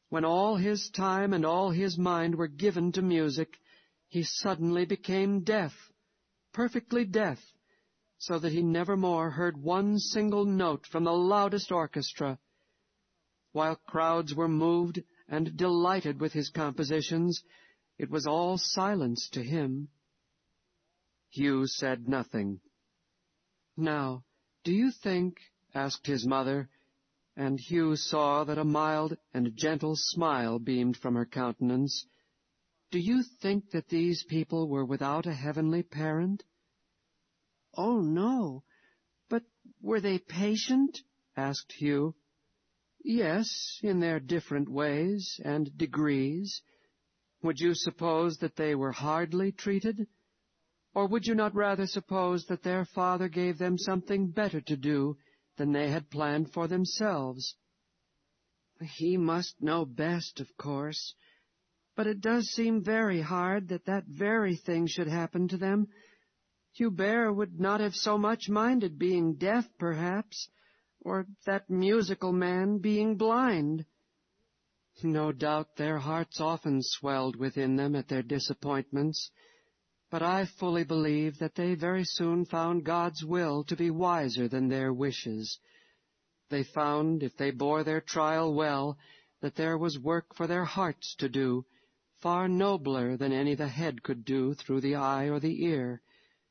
When all his time and all his mind were given to music, he suddenly became deaf, perfectly deaf, so that he never more heard one single note from the loudest orchestra. While crowds were moved and delighted with his compositions, it was all silence to him. Hugh said nothing. "Now, do you think," asked his mother, and Hugh saw that a mild and gentle smile beamed from her countenance, "do you think that these people were without a heavenly parent?" "Oh, no. But were they patient?" asked Hugh. "Yes, in their different ways and degrees. Would you suppose that they were hardly treated? Or would you not rather suppose that their father gave them something better to do than they had planned for themselves?" "He must know best, of course. But it does seem very hard that that very thing should happen to them. Hubert would not have so much minded being deaf, perhaps, or that musical man being blind." No doubt their hearts often swelled within them at their disappointments, but I fully believe that they very soon found God's will to be wiser than their wishes. They found, if they bore their trial well, that there was work for their hearts to do, far nobler than any the head could do through the eye or the ear.